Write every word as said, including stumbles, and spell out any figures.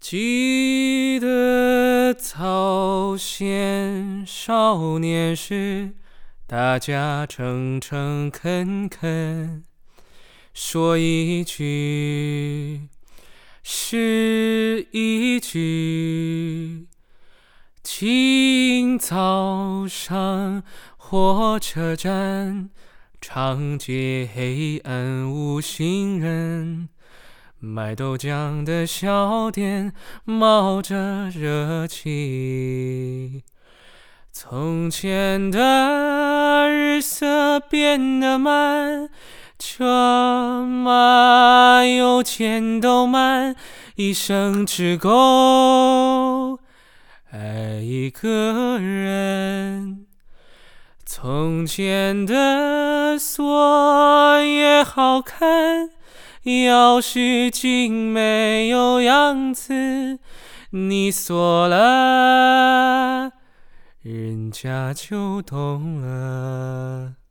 记得早先少年时，大家诚诚恳恳，说一句是一句。清早上火车站，长街黑暗无行人，卖豆浆的小店冒着热气。从前的日色变得慢，车马邮件都慢，一生只够爱一个人。从前的锁也好看，钥匙精没有样子，你锁了，人家就懂了。